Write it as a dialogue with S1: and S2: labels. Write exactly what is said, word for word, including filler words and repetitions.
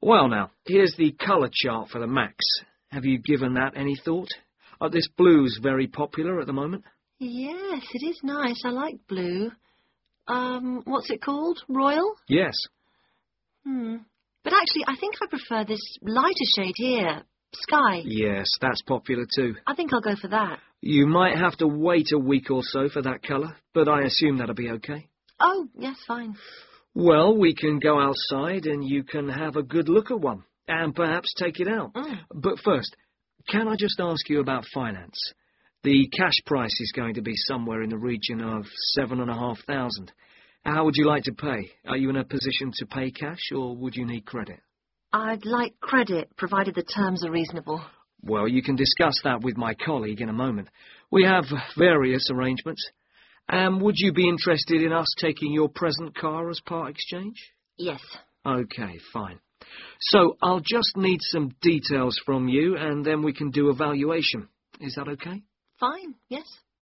S1: Well now, here's the colour chart for the Max. Have you given that any thought? Uh, this blue's very popular at the moment.
S2: Yes, it is nice. I like blue. Um, what's it called? Royal?
S1: Yes.
S2: Hmm. But actually, I think I prefer this lighter shade here. Sky.
S1: Yes, that's popular too.
S2: I think I'll go for that.
S1: You might have to wait a week or so for that colour, but I assume that'll be okay.
S2: Oh, yes, fine.
S1: Well, we can go outside and you can have a good look at one, and perhaps take it out.
S2: Mm.
S1: But first, can I just ask you about finance? The cash price is going to be somewhere in the region of seven and a half thousand. How would you like to pay? Are you in a position to pay cash, or would you need credit?
S2: I'd like credit, provided the terms are reasonable.
S1: Well, you can discuss that with my colleague in a moment. We have various arrangements. Um, would you be interested in us taking your present car as part exchange?
S2: Yes.
S1: Okay, fine. So I'll just need some details from you, and then we can do a valuation. Is that okay?
S2: Fine, yes.